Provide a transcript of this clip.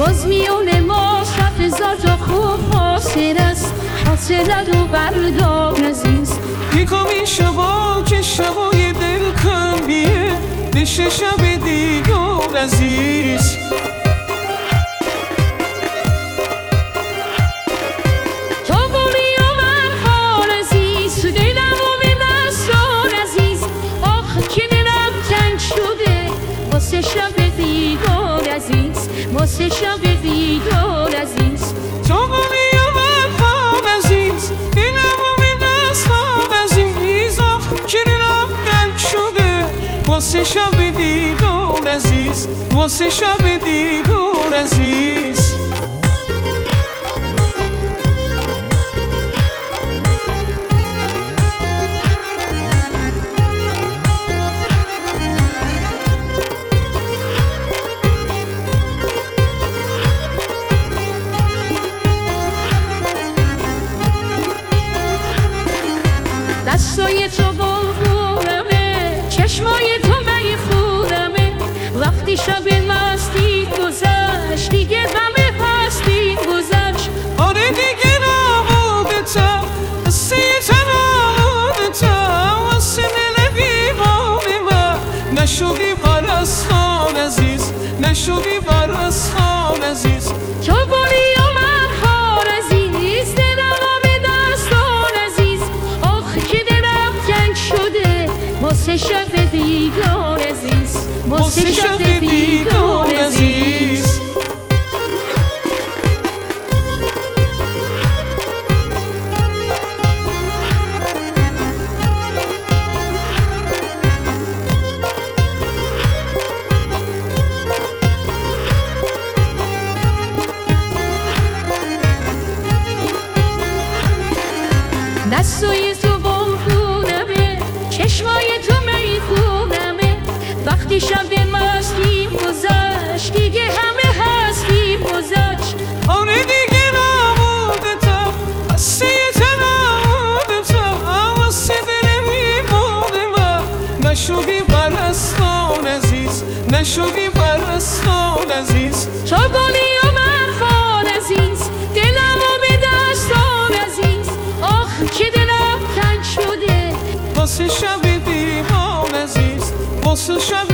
باز میونه ما شب هزار تا خوب حاصل است، حاصل رو بردار عزیز. یکم این شبا که شبای دل کمیه، بشه شب دیگر عزیز. تو بومی و من حال عزیز، دلم و به دستان عزیز. آخ که دلم تنگ شده واسه شب دیگر عزیز، واسه شب دیگر عزیز. تو بومی و من حال عزیز، دلم و به دستان عزیز. آخ که دلم تنگ شده واسه شب دیگر عزیز، واسه شب دیگر عزیز. دستای تو بلبلمه، چشمای تو میخورمه. وقتی شب مستی گذشت دیگه غم هستی گذشت. آره دیگه نبودتم، قصه تنبودتم واسه دل بیمار من. نشدی پرستان عزیز، نشدی پرستان عزیز. تو بولی و من حال عزیز، دلم و به دستان عزیز. آخ که دلم تنگ شده واسه شب دیگر عزیز، واسه شب دیگر عزیز. دستای تو بلبلمه، چشمای تو میخونمه. وقتی شب مستی گذشت دیگه همه هستی گذشت. آره دیگه نبودتم، قصه تنبودتم واسه دل بیمار من. نشدی پرستان عزیز، نشدی پرستان عزیز. تو بولی و من حال عزیز، دلم و به دستان عزیز. آخ که دلم تنگ شده واسه شب دیوان عزیز، واسه شب